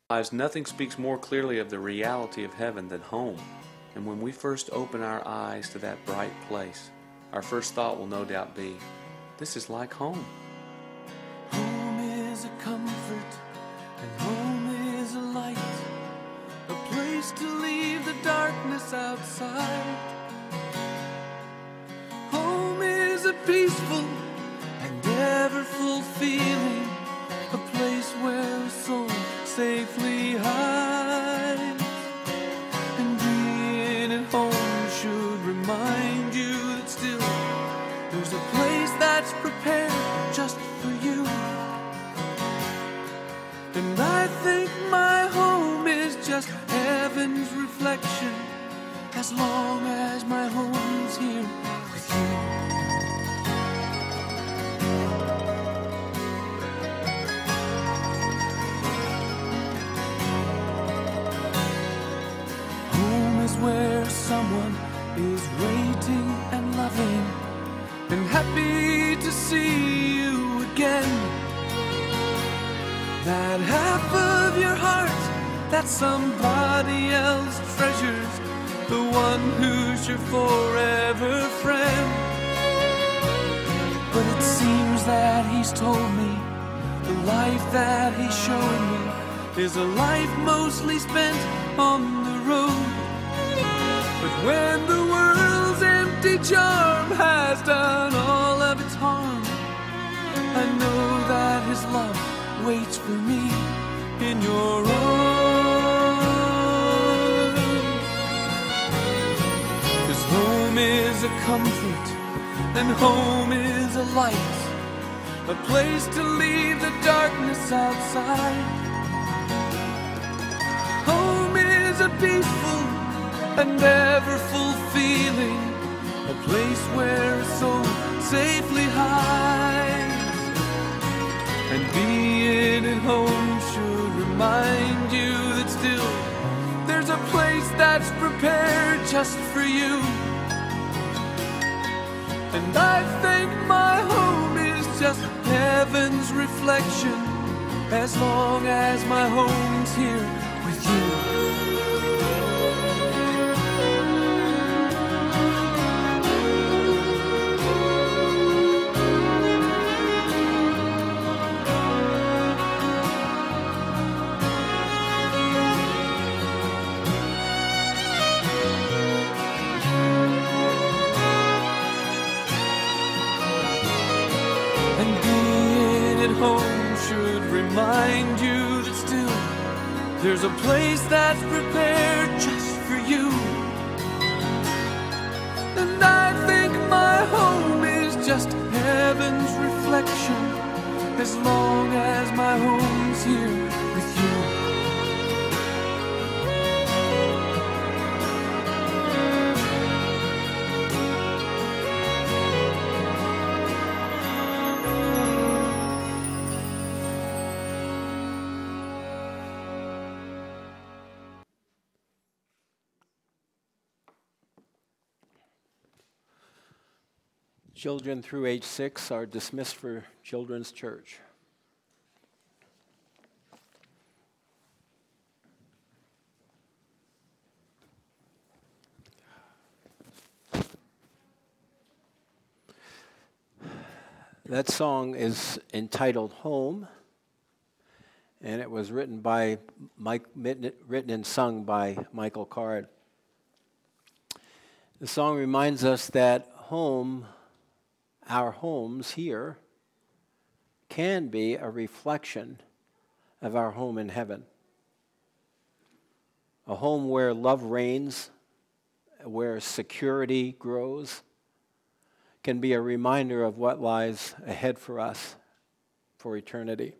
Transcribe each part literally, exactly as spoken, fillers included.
lives, nothing speaks more clearly of the reality of heaven than home. And when we first open our eyes to that bright place, our first thought will no doubt be, this is like home. Home is a comfort, and home is a light, a place to leave the darkness outside. Home is a peaceful and ever-full feeling, a place where a soul safely hides. And being at home should remind you that still there's a place that's prepared just for you. And I think my home is just heaven's reflection, as long as my home's here with you. Where someone is waiting and loving and happy to see you again. That half of your heart that somebody else treasures, the one who's your forever friend. But it seems that he's told me the life that he's showing me is a life mostly spent on the road. But when the world's empty charm has done all of its harm, I know that his love waits for me in your arms. 'Cause home is a comfort and home is a light, a place to leave the darkness outside. Home is a peaceful and ever-full feeling, a place where a soul safely hides. And being at home should remind you that still there's a place that's prepared just for you. And I think my home is just heaven's reflection, as long as my home's here with you. Home should remind you that still there's a place that's prepared just for you. And I think my home is just heaven's reflection, as long as my home's here with you. Children through age six are dismissed for Children's Church. That song is entitled Home, and it was written by Mike, written and sung by Michael Card. The song reminds us that home, our homes here, can be a reflection of our home in heaven. A home where love reigns, where security grows, can be a reminder of what lies ahead for us for eternity.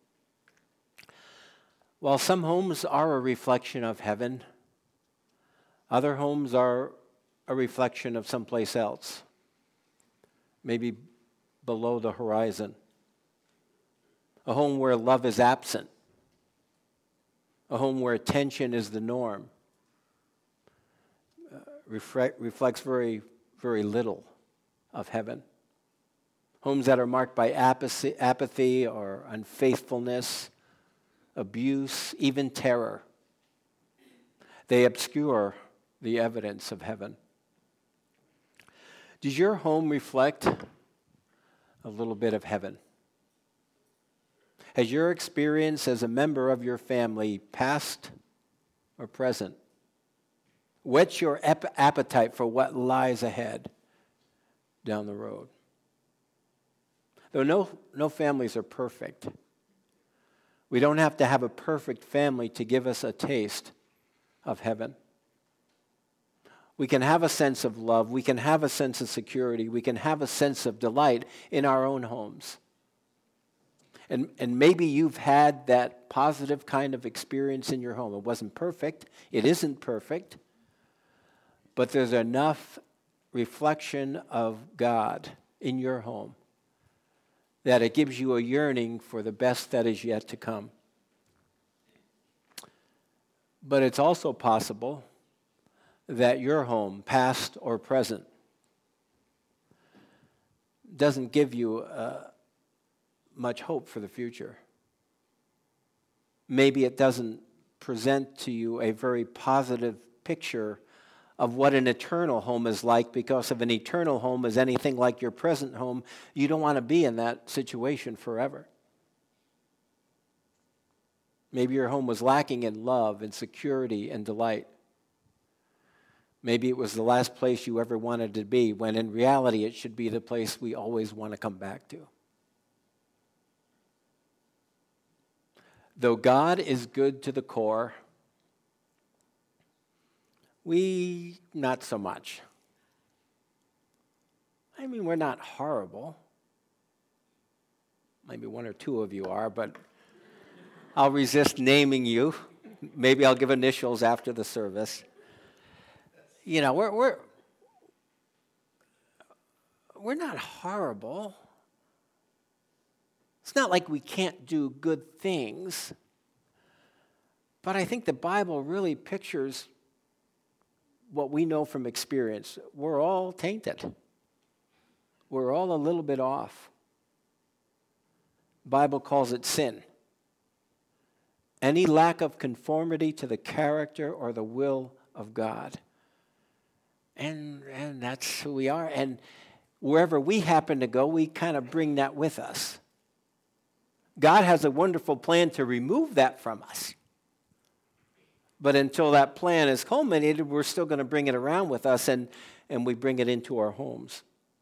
While some homes are a reflection of heaven, other homes are a reflection of someplace else, maybe below the horizon. A home where love is absent. A home where tension is the norm. Uh, reflect, reflects very, very little of heaven. Homes that are marked by apathy, apathy or unfaithfulness abuse, even terror. They obscure the evidence of heaven. Does your home reflect a little bit of heaven? Has your experience as a member of your family, past or present, whets your ap- appetite for what lies ahead down the road? Though no, no families are perfect, we don't have to have a perfect family to give us a taste of heaven. We can have a sense of love. We can have a sense of security. We can have a sense of delight in our own homes. And, and maybe you've had that positive kind of experience in your home. It wasn't perfect. It isn't perfect. But there's enough reflection of God in your home that it gives you a yearning for the best that is yet to come. But it's also possible that your home, past or present, doesn't give you uh, much hope for the future. Maybe it doesn't present to you a very positive picture of what an eternal home is like, because if an eternal home is anything like your present home, you don't want to be in that situation forever. Maybe your home was lacking in love and security and delight. Maybe it was the last place you ever wanted to be, when in reality it should be the place we always want to come back to. Though God is good to the core, we not so much. I mean, we're not horrible. Maybe one or two of you are, but I'll resist naming you. Maybe I'll give initials after the service. You know, we're we're we're not horrible. It's not like we can't do good things. But I think the Bible really pictures what we know from experience. We're all tainted. We're all a little bit off. The Bible calls it sin. Any lack of conformity to the character or the will of God. And, and that's who we are. And wherever we happen to go, we kind of bring that with us. God has a wonderful plan to remove that from us. But until that plan is culminated, we're still going to bring it around with us, and, and we bring it into our homes.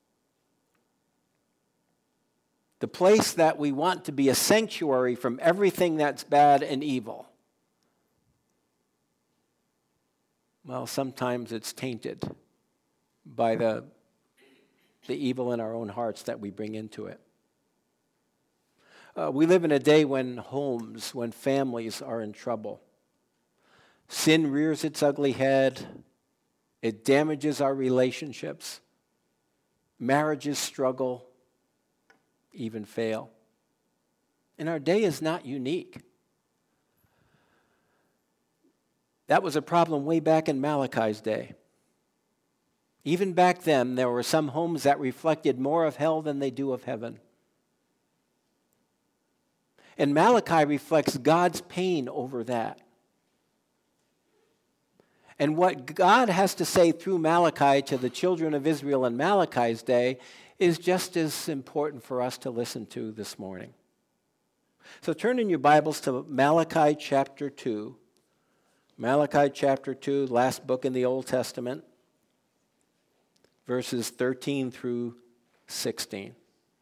The place that we want to be a sanctuary from everything that's bad and evil. Well, sometimes it's tainted by the, the evil in our own hearts that we bring into it. Uh, we live in a day when homes, when families are in trouble. Sin rears its ugly head. It damages our relationships. Marriages struggle, even fail. And our day is not unique. That was a problem way back in Malachi's day. Even back then, there were some homes that reflected more of hell than they do of heaven. And Malachi reflects God's pain over that. And what God has to say through Malachi to the children of Israel in Malachi's day is just as important for us to listen to this morning. So turn in your Bibles to Malachi chapter two. Malachi chapter two, last book in the Old Testament, verses thirteen through sixteen.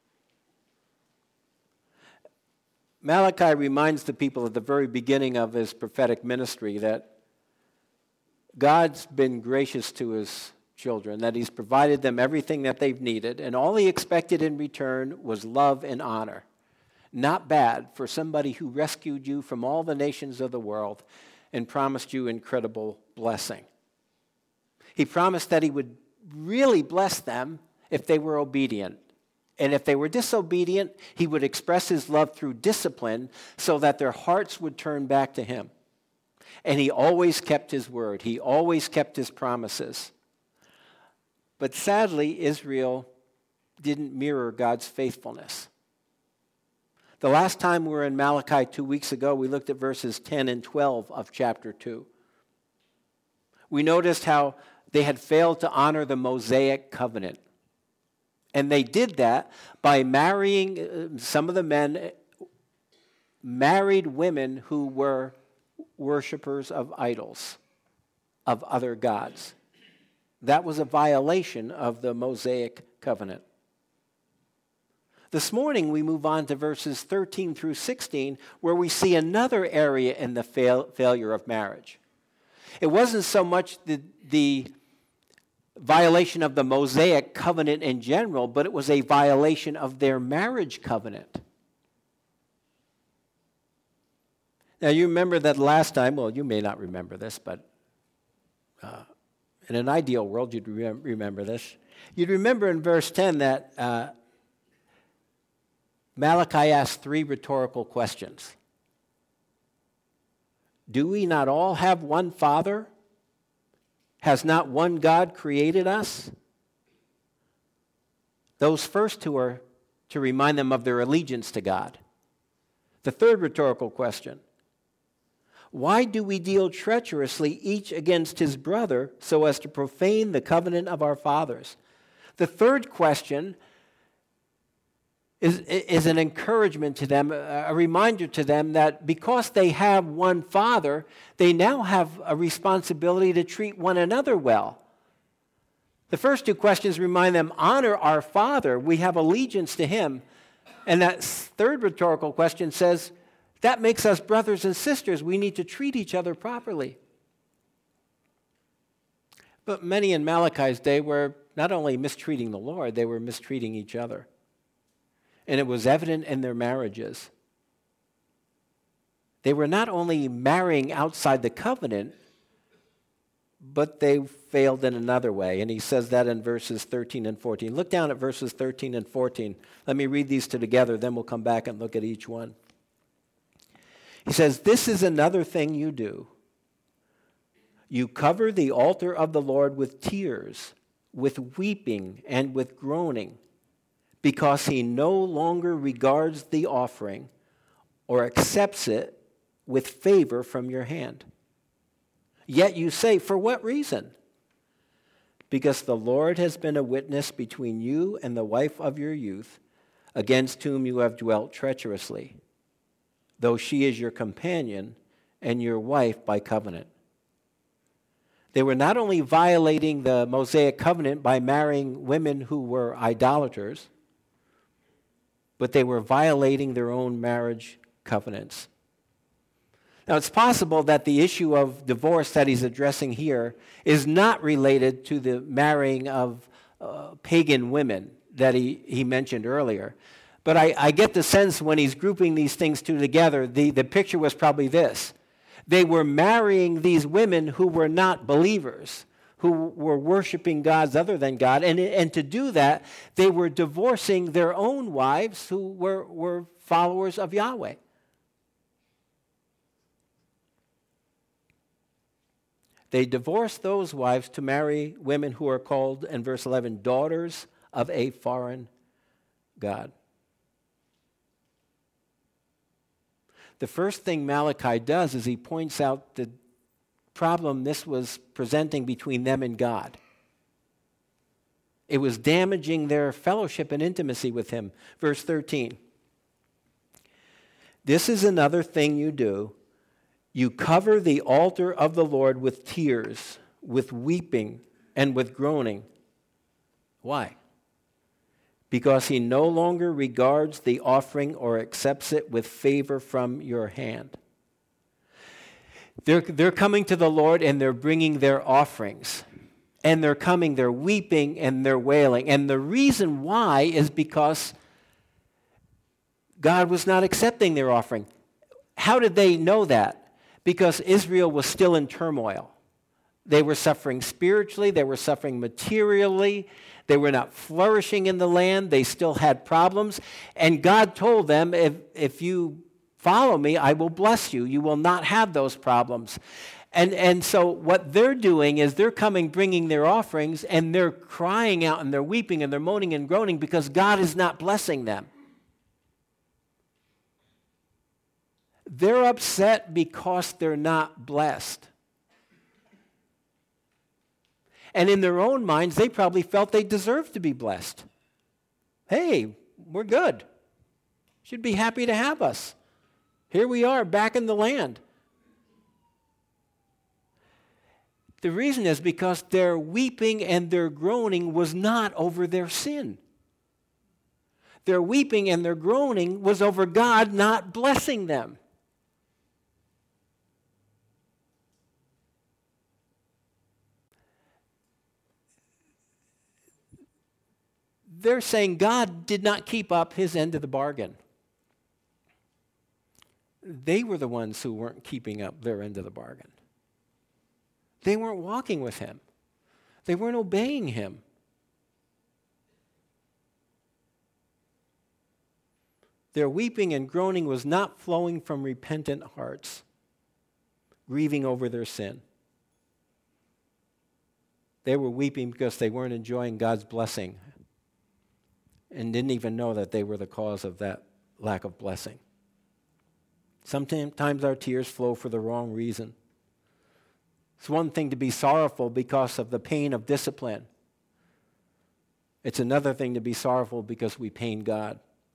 Malachi reminds the people at the very beginning of his prophetic ministry that God's been gracious to his children, that he's provided them everything that they've needed, and all he expected in return was love and honor. Not bad for somebody who rescued you from all the nations of the world and promised you incredible blessing. He promised that he would really bless them if they were obedient. And if they were disobedient, he would express his love through discipline so that their hearts would turn back to him. And he always kept his word. He always kept his promises. But sadly, Israel didn't mirror God's faithfulness. The last time we were in Malachi two weeks ago, we looked at verses ten and twelve of chapter two. We noticed how they had failed to honor the Mosaic covenant. And they did that by marrying, uh, some of the men married women who were worshipers of idols, of other gods. That was a violation of the Mosaic covenant. This morning we move on to verses thirteen through sixteen, where we see another area in the fail, failure of marriage. It wasn't so much the, the violation of the Mosaic covenant in general, but it was a violation of their marriage covenant. Now, you remember that last time, well, you may not remember this, but uh, in an ideal world, you'd rem- remember this. You'd remember in verse ten that uh, Malachi asked three rhetorical questions. Do we not all have one Father? Has not one God created us? Those first two are to remind them of their allegiance to God. The third rhetorical question: why do we deal treacherously each against his brother so as to profane the covenant of our fathers? The third question is, is an encouragement to them, a reminder to them that because they have one Father, they now have a responsibility to treat one another well. The first two questions remind them, honor our Father, we have allegiance to him. And that third rhetorical question says, that makes us brothers and sisters. We need to treat each other properly. But many in Malachi's day were not only mistreating the Lord, they were mistreating each other. And it was evident in their marriages. They were not only marrying outside the covenant, but they failed in another way. And he says that in verses thirteen and fourteen. Look down at verses thirteen and fourteen. Let me read these two together, then we'll come back and look at each one. He says, this is another thing you do. You cover the altar of the Lord with tears, with weeping, and with groaning, because he no longer regards the offering or accepts it with favor from your hand. Yet you say, for what reason? Because the Lord has been a witness between you and the wife of your youth, against whom you have dwelt treacherously, though she is your companion and your wife by covenant. They were not only violating the Mosaic covenant by marrying women who were idolaters, but they were violating their own marriage covenants. Now, it's possible that the issue of divorce that he's addressing here is not related to the marrying of uh, pagan women that he, he mentioned earlier. But I, I get the sense when he's grouping these things two together, the, the picture was probably this. They were marrying these women who were not believers, who were worshiping gods other than God. And, and to do that, they were divorcing their own wives who were, were followers of Yahweh. They divorced those wives to marry women who are called, in verse eleven, daughters of a foreign god. The first thing Malachi does is he points out the problem this was presenting between them and God. It was damaging their fellowship and intimacy with him. Verse thirteen. This is another thing you do. You cover the altar of the Lord with tears, with weeping, and with groaning. Why? Because he no longer regards the offering or accepts it with favor from your hand. They're, they're coming to the Lord and they're bringing their offerings. And they're coming, they're weeping and they're wailing. And the reason why is because God was not accepting their offering. How did they know that? Because Israel was still in turmoil. They were suffering spiritually, they were suffering materially, they were not flourishing in the land, they still had problems. And God told them, if, if you follow me, I will bless you. You will not have those problems. And, and so what they're doing is they're coming, bringing their offerings, and they're crying out and they're weeping and they're moaning and groaning because God is not blessing them. They're upset because they're not blessed. And in their own minds, they probably felt they deserved to be blessed. Hey, we're good. Should be happy to have us. Here we are, back in the land. The reason is because their weeping and their groaning was not over their sin. Their weeping and their groaning was over God not blessing them. They're saying God did not keep up his end of the bargain. They were the ones who weren't keeping up their end of the bargain. They weren't walking with him. They weren't obeying him. Their weeping and groaning was not flowing from repentant hearts, grieving over their sin. They were weeping because they weren't enjoying God's blessing and didn't even know that they were the cause of that lack of blessing. Sometimes our tears flow for the wrong reason. It's one thing to be sorrowful because of the pain of discipline. It's another thing to be sorrowful because we pain God.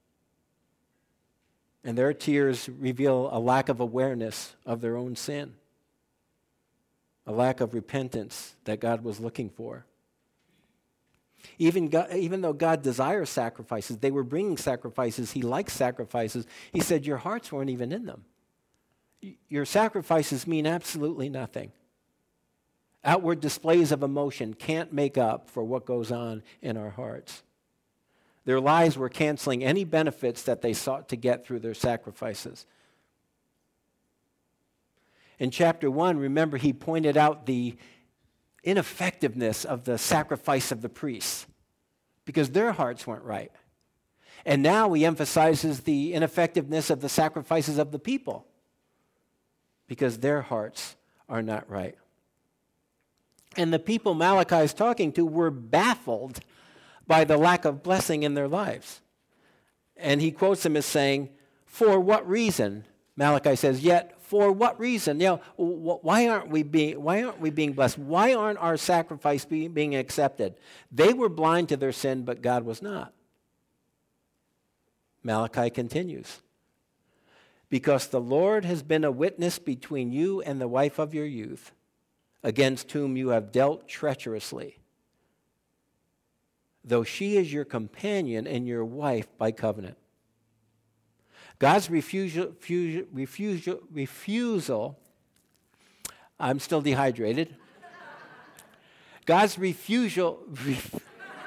And their tears reveal a lack of awareness of their own sin, a lack of repentance that God was looking for. Even, God, even though God desires sacrifices, they were bringing sacrifices. He likes sacrifices. He said, your hearts weren't even in them. Your sacrifices mean absolutely nothing. Outward displays of emotion can't make up for what goes on in our hearts. Their lives were canceling any benefits that they sought to get through their sacrifices. In chapter one, remember, he pointed out the ineffectiveness of the sacrifice of the priests because their hearts weren't right. And now he emphasizes the ineffectiveness of the sacrifices of the people because their hearts are not right. And the people Malachi is talking to were baffled by the lack of blessing in their lives. And he quotes them as saying, for what reason? Malachi says, yet for what reason? You know, why aren't we being why aren't we being blessed? Why aren't our sacrifice being, being accepted? They were blind to their sin, but God was not. Malachi continues. Because the Lord has been a witness between you and the wife of your youth, against whom you have dealt treacherously, though she is your companion and your wife by covenant. God's refusal, refusal, refusal, refusal I'm still dehydrated. God's refusal, ref,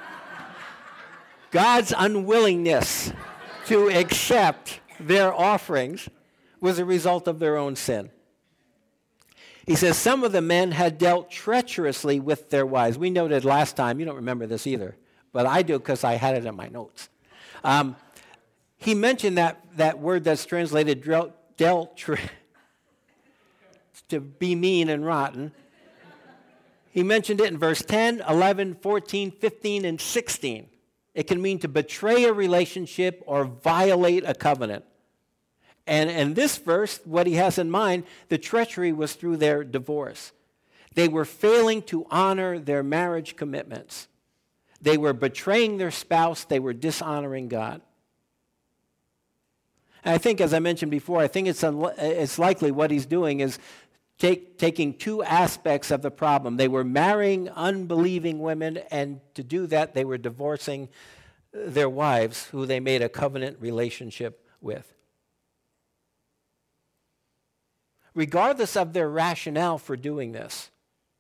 God's unwillingness to accept their offerings was a result of their own sin. He says some of the men had dealt treacherously with their wives. We noted last time, you don't remember this either, but I do because I had it in my notes. Um, he mentioned that, that word that's translated dealt, dealt tre- to be mean and rotten. He mentioned it in verse ten, eleven, fourteen, fifteen, and sixteen. It can mean to betray a relationship or violate a covenant. And in this verse, what he has in mind, the treachery was through their divorce. They were failing to honor their marriage commitments. They were betraying their spouse. They were dishonoring God. And I think, as I mentioned before, I think it's, unli- it's likely what he's doing is take, taking two aspects of the problem. They were marrying unbelieving women, and to do that, they were divorcing their wives, who they made a covenant relationship with. Regardless of their rationale for doing this,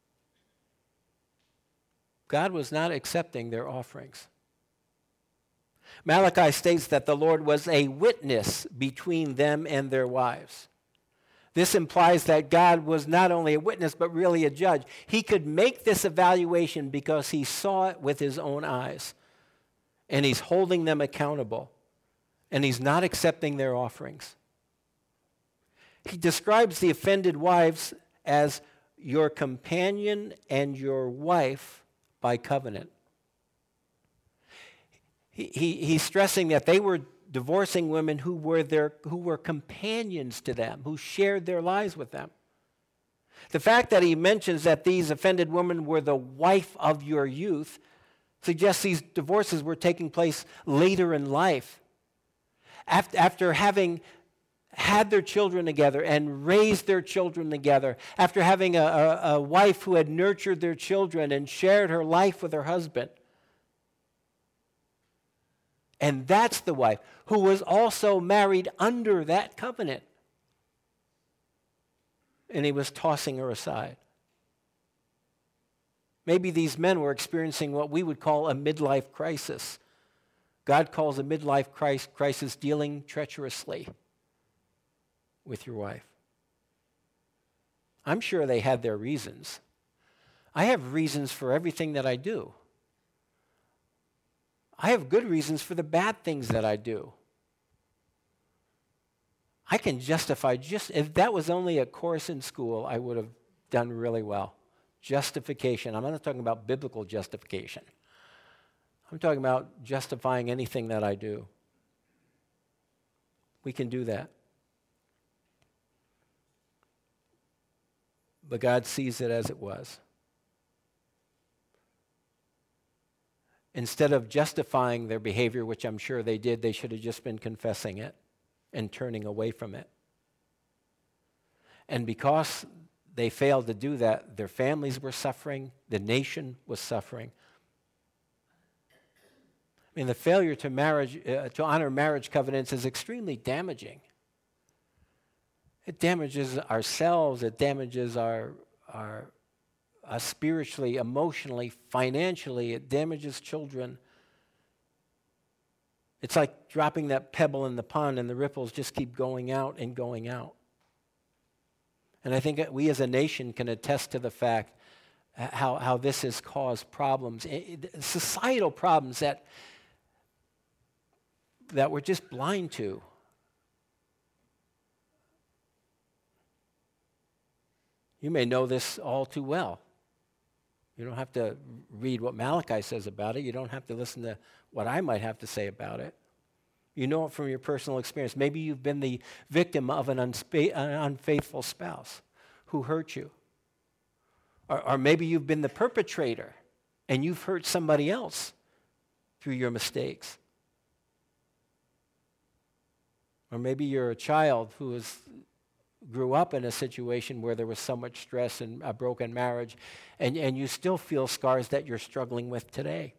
God was not accepting their offerings. Malachi states that the Lord was a witness between them and their wives. This implies that God was not only a witness, but really a judge. He could make this evaluation because he saw it with his own eyes. And he's holding them accountable. And he's not accepting their offerings. He describes the offended wives as your companion and your wife by covenant. He, he, he's stressing that they were divorcing women who were their who were companions to them, who shared their lives with them. The fact that he mentions that these offended women were the wife of your youth suggests these divorces were taking place later in life. After, after having had their children together and raised their children together, after having a, a, a wife who had nurtured their children and shared her life with her husband. And that's the wife who was also married under that covenant. And he was tossing her aside. Maybe these men were experiencing what we would call a midlife crisis. God calls a midlife crisis dealing treacherously with your wife. I'm sure they had their reasons. I have reasons for everything that I do. I have good reasons for the bad things that I do. I can justify, just if that was only a course in school, I would have done really well. Justification. I'm not talking about biblical justification. I'm talking about justifying anything that I do. We can do that. But God sees it as it was. Instead of justifying their behavior, which I'm sure they did, they should have just been confessing it and turning away from it. And because they failed to do that, their families were suffering, the nation was suffering. I mean, the failure to marriage, uh, to honor marriage covenants is extremely damaging. It damages ourselves, it damages our, our us spiritually, emotionally, financially, it damages children. It's like dropping that pebble in the pond and the ripples just keep going out and going out. And I think that we as a nation can attest to the fact how, how this has caused problems, societal problems that, that we're just blind to. You may know this all too well. You don't have to read what Malachi says about it. You don't have to listen to what I might have to say about it. You know it from your personal experience. Maybe you've been the victim of an, unspa- an unfaithful spouse who hurt you. Or, or maybe you've been the perpetrator and you've hurt somebody else through your mistakes. Or maybe you're a child who is grew up in a situation where there was so much stress and a broken marriage, and, and you still feel scars that you're struggling with today.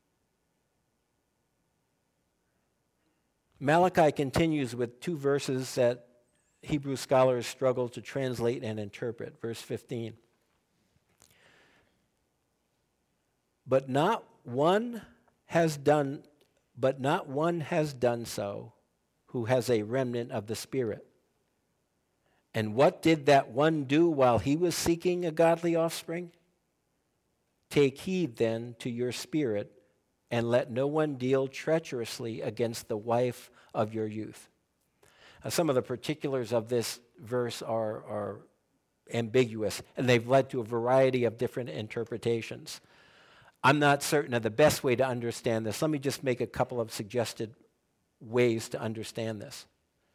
Malachi continues with two verses that Hebrew scholars struggle to translate and interpret. Verse fifteen. But not one has done, but not one has done so who has a remnant of the Spirit. And what did that one do while he was seeking a godly offspring? Take heed then to your spirit, and let no one deal treacherously against the wife of your youth. Now, some of the particulars of this verse are, are ambiguous, and they've led to a variety of different interpretations. I'm not certain of the best way to understand this. Let me just make a couple of suggested ways to understand this.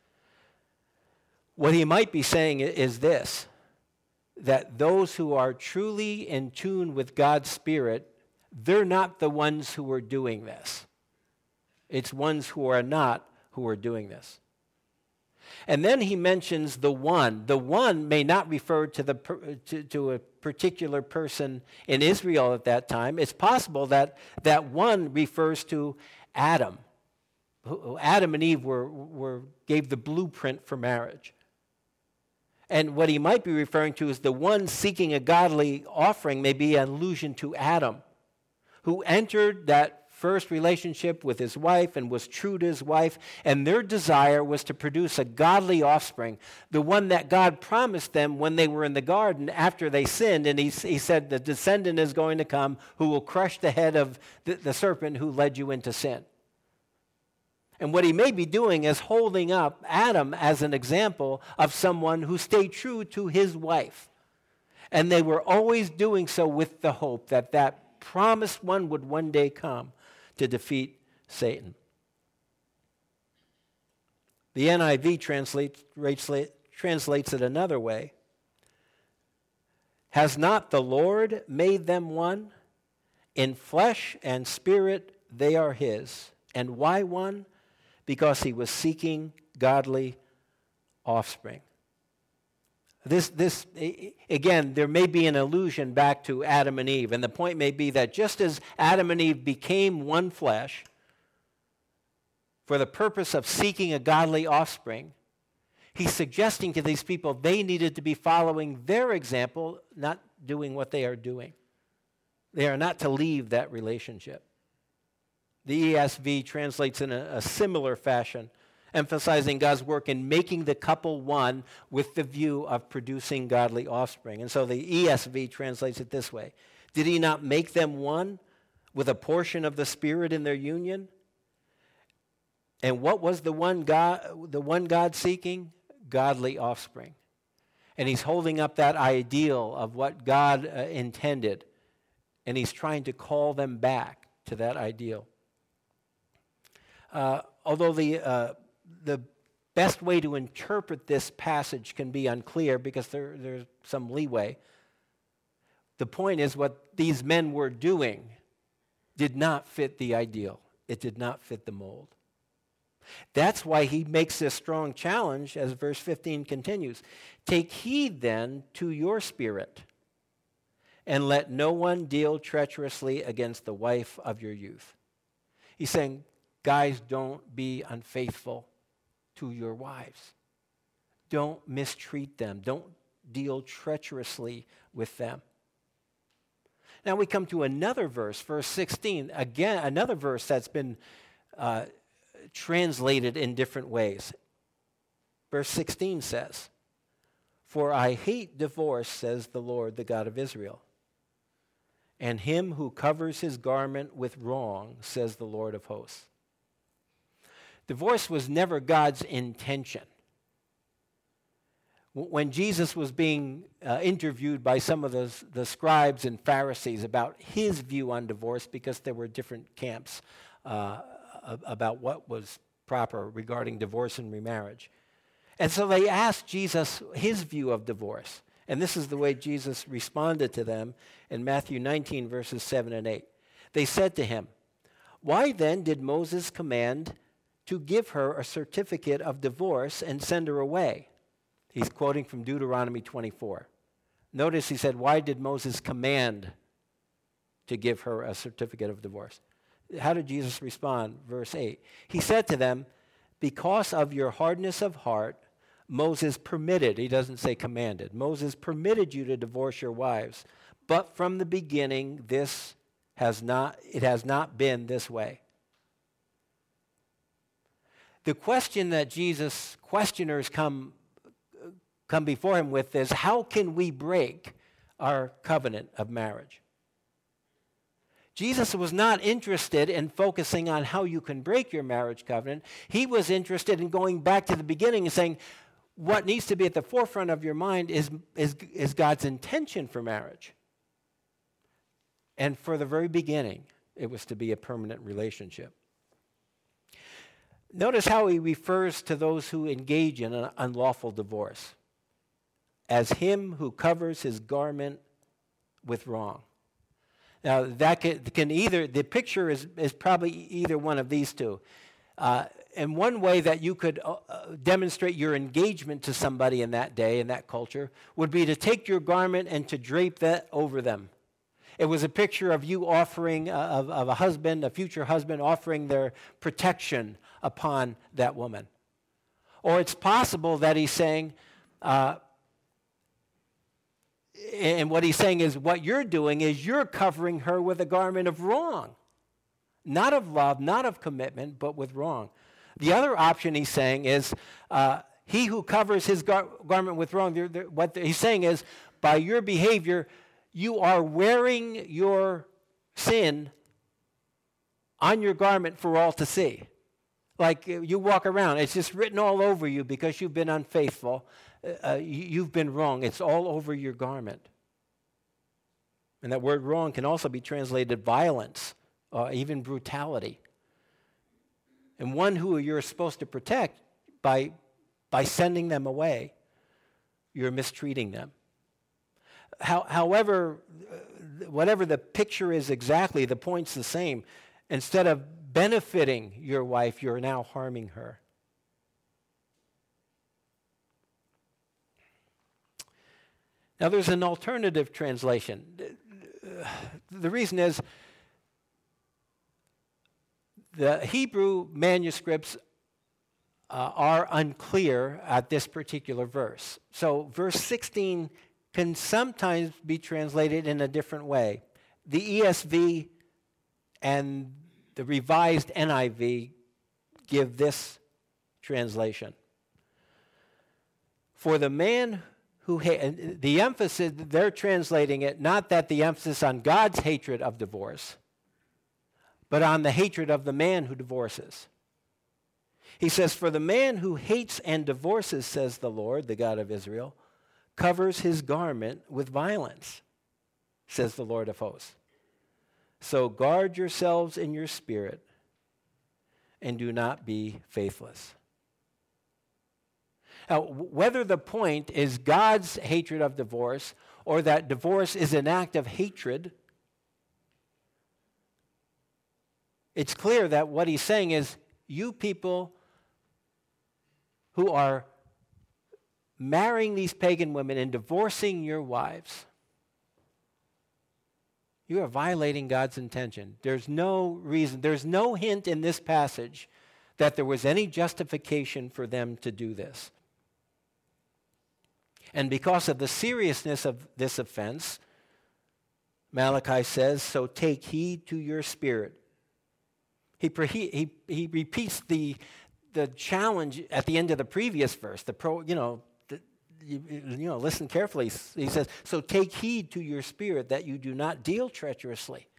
What he might be saying is this, that those who are truly in tune with God's Spirit, they're not the ones who are doing this. It's ones who are not who are doing this. And then he mentions the one. The one may not refer to, the, to, to a particular person in Israel at that time. It's possible that that one refers to Adam. Adam and Eve were, were, gave the blueprint for marriage. And what he might be referring to is the one seeking a godly offering may be an allusion to Adam, who entered that first relationship with his wife and was true to his wife, and their desire was to produce a godly offspring, the one that God promised them when they were in the garden after they sinned. And he, he said, the descendant is going to come who will crush the head of the, the serpent who led you into sin. And what he may be doing is holding up Adam as an example of someone who stayed true to his wife. And they were always doing so with the hope that that promised one would one day come to defeat Satan. The N I V translates, translates it another way. Has not the Lord made them one? In flesh and spirit they are his. And why one? Because he was seeking godly offspring. This, this, again, there may be an allusion back to Adam and Eve, and the point may be that just as Adam and Eve became one flesh for the purpose of seeking a godly offspring, he's suggesting to these people they needed to be following their example, not doing what they are doing. They are not to leave that relationship. The E S V translates in a, a similar fashion, emphasizing God's work in making the couple one with the view of producing godly offspring. And so the E S V translates it this way. Did he not make them one with a portion of the Spirit in their union? And what was the one God, the one God seeking? Godly offspring. And he's holding up that ideal of what God uh, intended, and he's trying to call them back to that ideal. Uh, although the uh, the best way to interpret this passage can be unclear because there, there's some leeway, the point is what these men were doing did not fit the ideal. It did not fit the mold. That's why he makes this strong challenge as verse fifteen continues. Take heed then to your spirit, and let no one deal treacherously against the wife of your youth. He's saying, guys, don't be unfaithful to your wives. Don't mistreat them. Don't deal treacherously with them. Now we come to another verse, verse sixteen. Again, another verse that's been uh, translated in different ways. Verse sixteen says, "For I hate divorce, says the Lord, the God of Israel. And him who covers his garment with wrong, says the Lord of hosts." Divorce was never God's intention. When Jesus was being uh, interviewed by some of the, the scribes and Pharisees about his view on divorce, because there were different camps uh, about what was proper regarding divorce and remarriage. And so they asked Jesus his view of divorce. And this is the way Jesus responded to them in Matthew nineteen, verses seven and eight. They said to him, "Why then did Moses command to give her a certificate of divorce and send her away?" He's quoting from Deuteronomy twenty-four. Notice he said, why did Moses command to give her a certificate of divorce? How did Jesus respond? Verse eight. He said to them, "Because of your hardness of heart, Moses permitted," he doesn't say commanded, "Moses permitted you to divorce your wives, but from the beginning this has not, it has not been this way." The question that Jesus' questioners come, come before him with is, how can we break our covenant of marriage? Jesus was not interested in focusing on how you can break your marriage covenant. He was interested in going back to the beginning and saying, what needs to be at the forefront of your mind is, is, is God's intention for marriage. And for the very beginning, it was to be a permanent relationship. Notice how he refers to those who engage in an unlawful divorce as him who covers his garment with wrong. Now, that can, can either, the picture is, is probably either one of these two. Uh, and one way that you could uh, demonstrate your engagement to somebody in that day, in that culture, would be to take your garment and to drape that over them. It was a picture of you offering, uh, of, of a husband, a future husband, offering their protection upon that woman. Or it's possible that he's saying, uh, and what he's saying is what you're doing is you're covering her with a garment of wrong. Not of love, not of commitment, but with wrong. The other option he's saying is uh, he who covers his gar- garment with wrong, they're, they're, what he's saying is by your behavior, you are wearing your sin on your garment for all to see. Like you walk around, it's just written all over you because you've been unfaithful. Uh, you, you've been wrong. It's all over your garment. And that word wrong can also be translated violence, or even brutality. And one who you're supposed to protect, by, by sending them away, you're mistreating them. How, however, whatever the picture is exactly, the point's the same. Instead of benefiting your wife, you're now harming her. Now, there's an alternative translation. The reason is the Hebrew manuscripts uh, are unclear at this particular verse. So, verse sixteen can sometimes be translated in a different way. The E S V and the revised N I V give this translation. For the man who, ha- the emphasis, they're translating it, not that the emphasis on God's hatred of divorce, but on the hatred of the man who divorces. He says, for the man who hates and divorces, says the Lord, the God of Israel, covers his garment with violence, says the Lord of hosts. So guard yourselves in your spirit and do not be faithless. Now, whether the point is God's hatred of divorce or that divorce is an act of hatred, it's clear that what he's saying is, you people who are marrying these pagan women and divorcing your wives, you are violating God's intention. There's no reason, there's no hint in this passage that there was any justification for them to do this. And because of the seriousness of this offense, Malachi says, so take heed to your spirit. He, he, he repeats the, the challenge at the end of the previous verse. The pro, you know, the, you, you know, listen carefully. He says, so take heed to your spirit that you do not deal treacherously.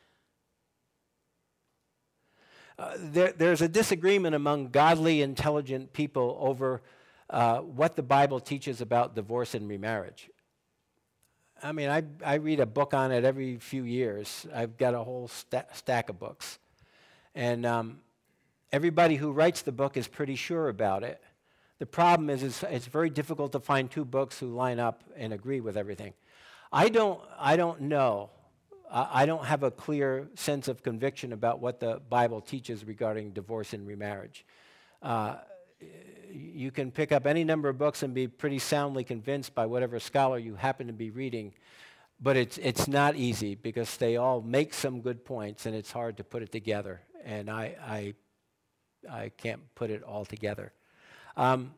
Uh, there, there's a disagreement among godly, intelligent people over uh, what the Bible teaches about divorce and remarriage. I mean, I, I read a book on it every few years. I've got a whole sta- stack of books. And um, everybody who writes the book is pretty sure about it. The problem is it's, it's very difficult to find two books who line up and agree with everything. I don't, I don't know. I don't have a clear sense of conviction about what the Bible teaches regarding divorce and remarriage. Uh, you can pick up any number of books and be pretty soundly convinced by whatever scholar you happen to be reading, but it's it's not easy because they all make some good points and it's hard to put it together, and I I, I can't put it all together. Um,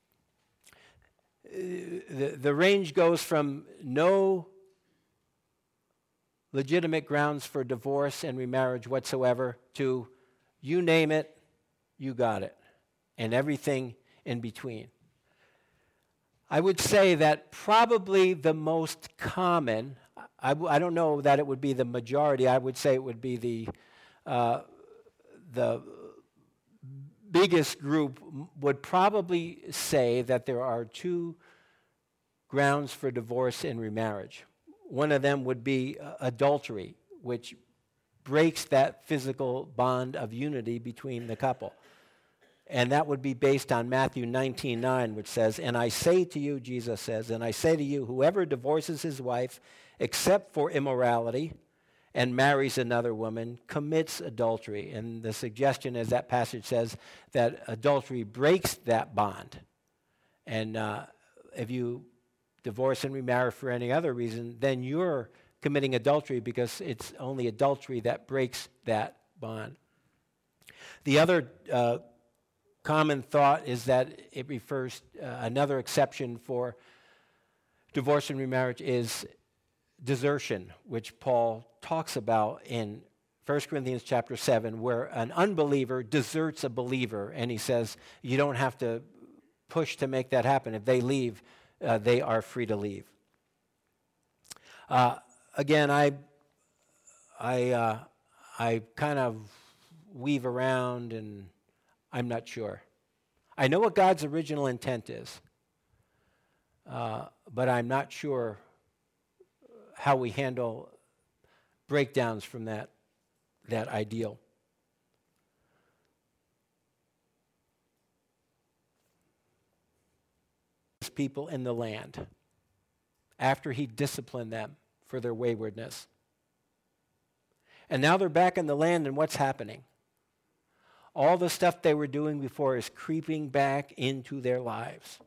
the, the range goes from no legitimate grounds for divorce and remarriage whatsoever to you name it, you got it, and everything in between. I would say that probably the most common, I, w- I don't know that it would be the majority, I would say it would be the, uh, the biggest group would probably say that there are two grounds for divorce and remarriage. One of them would be uh, adultery, which breaks that physical bond of unity between the couple. And that would be based on Matthew nineteen nine, which says, and I say to you, Jesus says, and I say to you, whoever divorces his wife except for immorality and marries another woman commits adultery. And the suggestion is that passage says that adultery breaks that bond. And uh, if you divorce and remarry for any other reason, then you're committing adultery because it's only adultery that breaks that bond. The other uh, common thought is that it refers, uh, another exception for divorce and remarriage is desertion, which Paul talks about in First Corinthians chapter seven, where an unbeliever deserts a believer, and he says you don't have to push to make that happen. If they leave, uh, they are free to leave. Uh, again, I, I, uh, I kind of weave around, and I'm not sure. I know what God's original intent is, uh, but I'm not sure how we handle breakdowns from that, that ideal. people in the land after he disciplined them for their waywardness. And now they're back in the land, and what's happening? All the stuff they were doing before is creeping back into their lives.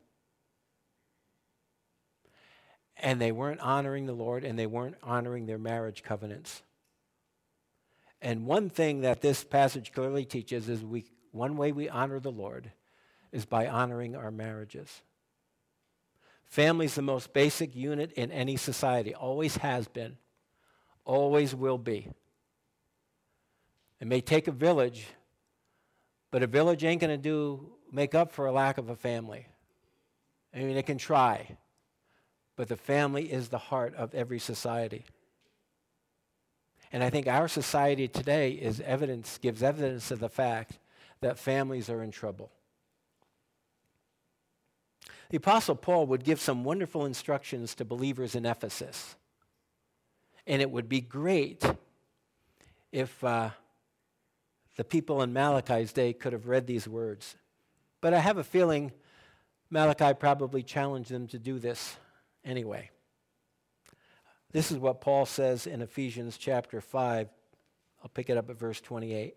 And they weren't honoring the Lord, and they weren't honoring their marriage covenants. And one thing that this passage clearly teaches is we one way we honor the Lord is by honoring our marriages. Family is the most basic unit in any society, always has been, always will be. It may take a village, but a village ain't going to do make up for a lack of a family. I mean, it can try, but the family is the heart of every society. And I think our society today is evidence, gives evidence of the fact that families are in trouble. The Apostle Paul would give some wonderful instructions to believers in Ephesus. And it would be great if uh, the people in Malachi's day could have read these words. But I have a feeling Malachi probably challenged them to do this anyway. This is what Paul says in Ephesians chapter five. I'll pick it up at verse twenty-eight.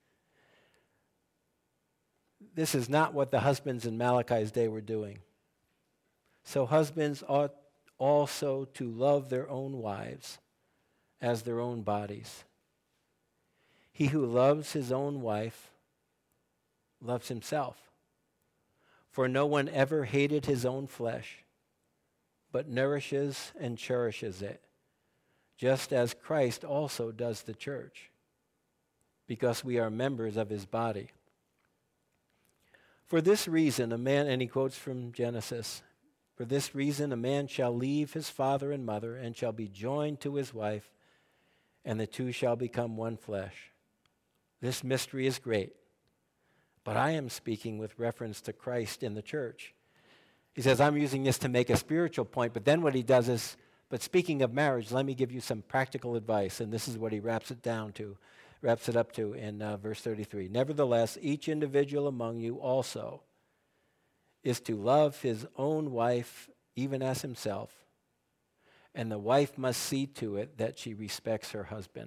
This is not what the husbands in Malachi's day were doing. So husbands ought also to love their own wives as their own bodies. He who loves his own wife loves himself. For no one ever hated his own flesh, but nourishes and cherishes it, just as Christ also does the church, because we are members of his body. For this reason, a man, and he quotes from Genesis, for this reason a man shall leave his father and mother and shall be joined to his wife, and the two shall become one flesh. This mystery is great, but I am speaking with reference to Christ in the church. He says, I'm using this to make a spiritual point, but then what he does is, but speaking of marriage, let me give you some practical advice, and this is what he wraps it down to, wraps it up to in uh, verse thirty-three. Nevertheless, each individual among you also is to love his own wife even as himself, and the wife must see to it that she respects her husband.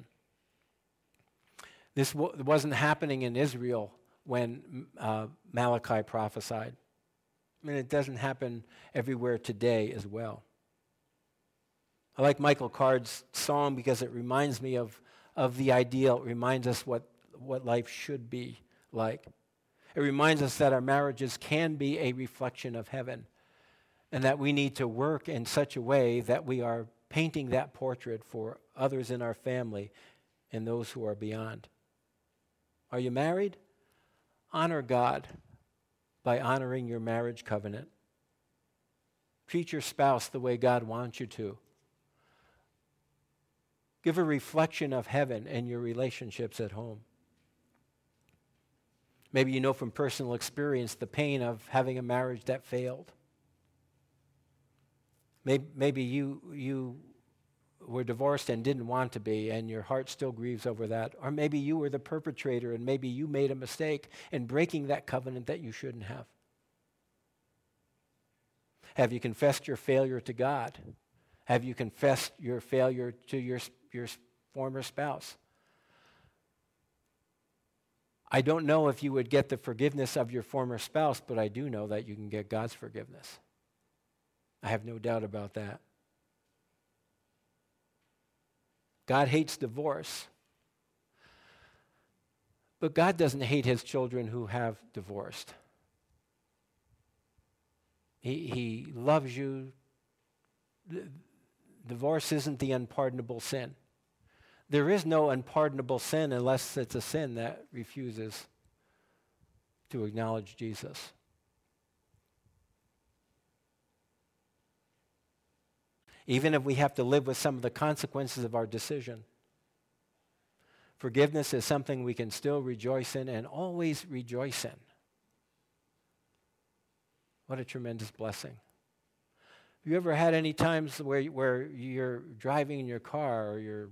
This w- wasn't happening in Israel when uh, Malachi prophesied. I mean, it doesn't happen everywhere today as well. I like Michael Card's song because it reminds me of, of the ideal. It reminds us what, what life should be like. It reminds us that our marriages can be a reflection of heaven, and that we need to work in such a way that we are painting that portrait for others in our family and those who are beyond. Are you married? Honor God by honoring your marriage covenant. Treat your spouse the way God wants you to. Give a reflection of heaven in your relationships at home. Maybe you know from personal experience the pain of having a marriage that failed. Maybe, maybe you, you were divorced and didn't want to be, and your heart still grieves over that. Or maybe you were the perpetrator, and maybe you made a mistake in breaking that covenant that you shouldn't have. Have you confessed your failure to God? Have you confessed your failure to your, your former spouse? I don't know if you would get the forgiveness of your former spouse, but I do know that you can get God's forgiveness. I have no doubt about that. God hates divorce, but God doesn't hate his children who have divorced. He, he loves you. Divorce isn't the unpardonable sin. There is no unpardonable sin unless it's a sin that refuses to acknowledge Jesus. Even if we have to live with some of the consequences of our decision, forgiveness is something we can still rejoice in and always rejoice in. What a tremendous blessing. Have you ever had any times where, where you're driving in your car, or you're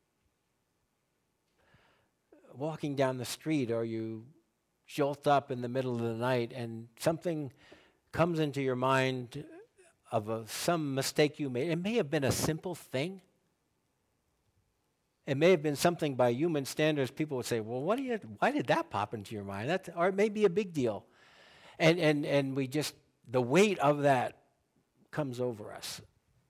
walking down the street, or you jolt up in the middle of the night and something comes into your mind of a, some mistake you made. It may have been a simple thing. It may have been something by human standards. People would say, well, what do you, why did that pop into your mind? That's, or it may be a big deal. And, and, and we just, the weight of that comes over us.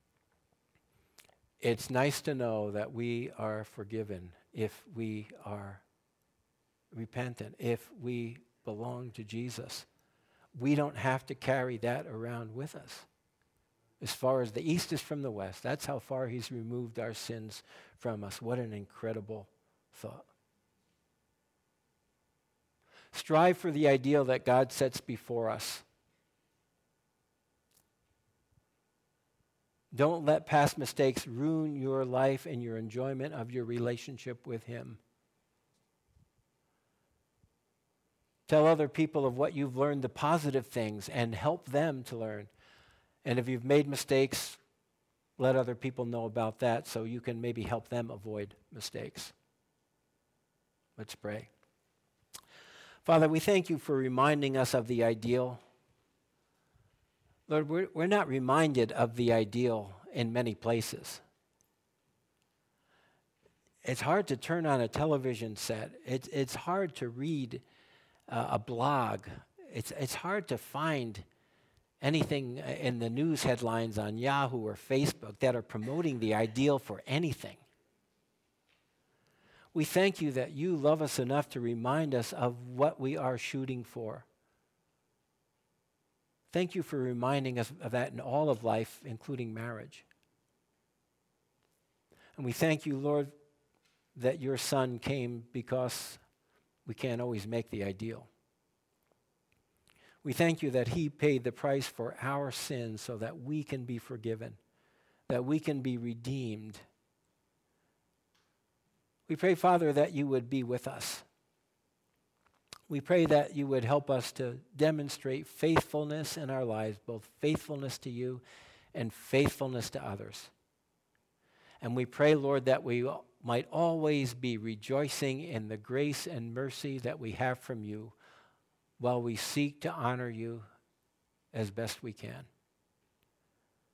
It's nice to know that we are forgiven if we are repentant, if we belong to Jesus. We don't have to carry that around with us. As far as the east is from the west, that's how far he's removed our sins from us. What an incredible thought. Strive for the ideal that God sets before us. Don't let past mistakes ruin your life and your enjoyment of your relationship with him. Tell other people of what you've learned, the positive things, and help them to learn. And if you've made mistakes, let other people know about that so you can maybe help them avoid mistakes. Let's pray. Father, we thank you for reminding us of the ideal. Lord, we're, we're not reminded of the ideal in many places. It's hard to turn on a television set. It's, it's hard to read uh, a blog. It's, it's hard to find anything in the news headlines on Yahoo or Facebook that are promoting the ideal for anything. We thank you that you love us enough to remind us of what we are shooting for. Thank you for reminding us of that in all of life, including marriage. And we thank you, Lord, that your Son came because we can't always make the ideal. We thank you that he paid the price for our sins so that we can be forgiven, that we can be redeemed. We pray, Father, that you would be with us. We pray that you would help us to demonstrate faithfulness in our lives, both faithfulness to you and faithfulness to others. And we pray, Lord, that we might always be rejoicing in the grace and mercy that we have from you, while we seek to honor you as best we can.